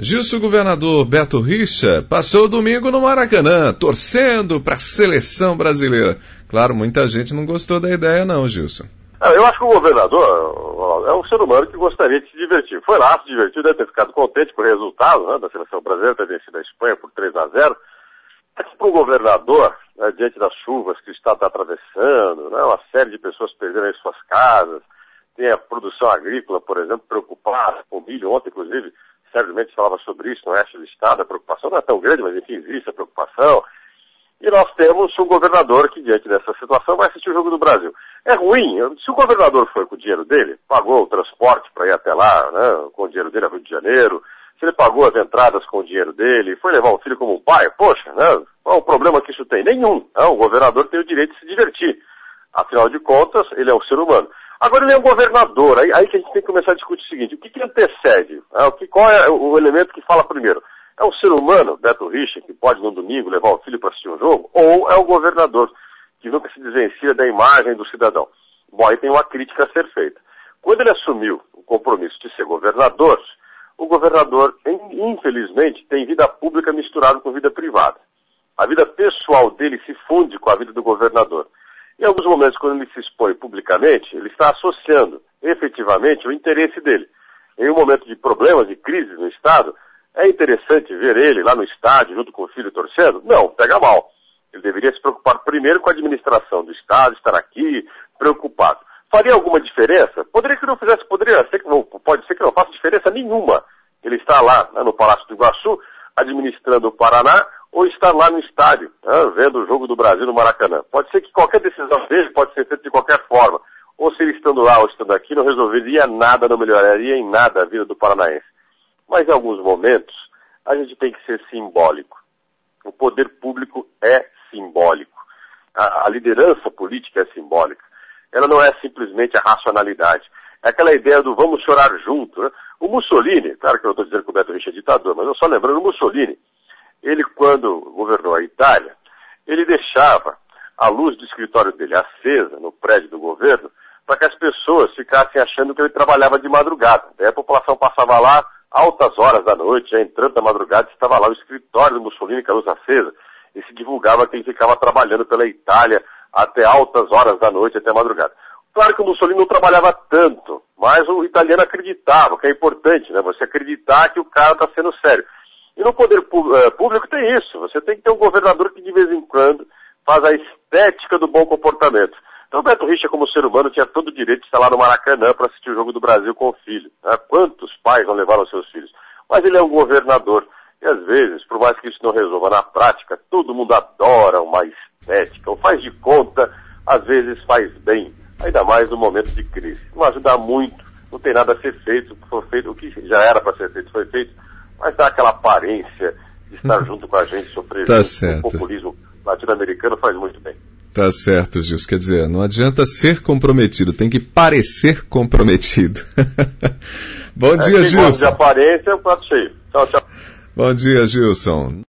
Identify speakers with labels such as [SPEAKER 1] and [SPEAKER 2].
[SPEAKER 1] Gilson, governador Beto Richa passou o domingo no Maracanã, torcendo para a seleção brasileira. Claro, muita gente não gostou da ideia não, Gilson.
[SPEAKER 2] Eu acho que o governador é um ser humano que gostaria de se divertir. Foi lá, se divertiu, deve ter ficado contente com o resultado, né, da seleção brasileira, ter vencido a Espanha por 3-0. Mas para o governador, né, diante das chuvas que o Estado está atravessando, né, uma série de pessoas perderam as suas casas, tem a produção agrícola, por exemplo, preocupada com o milho. Ontem, inclusive, certamente falava sobre isso no oeste do Estado. A preocupação não é tão grande, mas enfim, existe a preocupação. E nós temos um governador que, diante dessa situação, vai assistir o Jogo do Brasil. É ruim. Se o governador foi com o dinheiro dele, pagou o transporte para ir até lá, né, com o dinheiro dele a Rio de Janeiro, se ele pagou as entradas com o dinheiro dele, foi levar o filho como um pai, poxa, né, qual é o problema que isso tem? Nenhum. Não, o governador tem o direito de se divertir. Afinal de contas, ele é um ser humano. Agora ele é um governador, aí que a gente tem que começar a discutir o seguinte: o que antecede? Qual é o elemento que fala primeiro? É um ser humano, Beto Richa, que pode no domingo levar o filho para assistir um jogo? Ou é o governador, que nunca se desvencilha da imagem do cidadão? Bom, aí tem uma crítica a ser feita. Quando ele assumiu o compromisso de ser governador, o governador, infelizmente, tem vida pública misturada com vida privada. A vida pessoal dele se funde com a vida do governador. Em alguns momentos, quando ele se expõe publicamente, ele está associando efetivamente o interesse dele. Em um momento de problemas, de crise no Estado, é interessante ver ele lá no estádio, junto com o filho torcendo? Não, pega mal. Ele deveria se preocupar primeiro com a administração do Estado, estar aqui, preocupado. Faria alguma diferença? Poderia que não fizesse, pode ser que não faça diferença nenhuma. Ele está lá, né, no Palácio do Iguaçu, administrando o Paraná, ou estar lá no estádio, né, vendo o Jogo do Brasil no Maracanã. Pode ser que qualquer decisão dele pode ser feita de qualquer forma. Ou se ele estando lá ou estando aqui não resolveria nada, não melhoraria em nada a vida do paranaense. Mas em alguns momentos, a gente tem que ser simbólico. O poder público é simbólico. A liderança política é simbólica. Ela não é simplesmente a racionalidade. É aquela ideia do vamos chorar junto, né? O Mussolini, claro que eu não estou dizendo que o Beto Richa é ditador, mas eu só lembrando o Mussolini. Ele, quando governou a Itália, ele deixava a luz do escritório dele acesa no prédio do governo para que as pessoas ficassem achando que ele trabalhava de madrugada. Daí a população passava lá altas horas da noite, já entrando na madrugada, estava lá o escritório do Mussolini com a luz acesa e se divulgava que ele ficava trabalhando pela Itália até altas horas da noite, até a madrugada. Claro que o Mussolini não trabalhava tanto, mas o italiano acreditava, que é importante, né? Você acreditar que o cara está sendo sério. E no poder público tem isso. Você tem que ter um governador que de vez em quando faz a estética do bom comportamento. Então o Beto Richa, como ser humano, tinha todo o direito de estar lá no Maracanã para assistir o Jogo do Brasil com o filho. Né? Quantos pais não levaram seus filhos? Mas ele é um governador. E às vezes, por mais que isso não resolva na prática, todo mundo adora uma estética. Ou faz de conta, às vezes faz bem. Ainda mais no momento de crise. Não ajuda muito, não tem nada a ser feito. O que já era para ser feito foi feito. Mas dá aquela aparência de estar junto com a gente, sofrer
[SPEAKER 1] tá
[SPEAKER 2] o populismo latino-americano faz muito bem.
[SPEAKER 1] Tá certo, Gilson. Quer dizer, não adianta ser comprometido, tem que parecer comprometido. Bom dia, Gilson.
[SPEAKER 2] De aparência é um prato cheio. Tchau, tchau.
[SPEAKER 1] Bom dia, Gilson.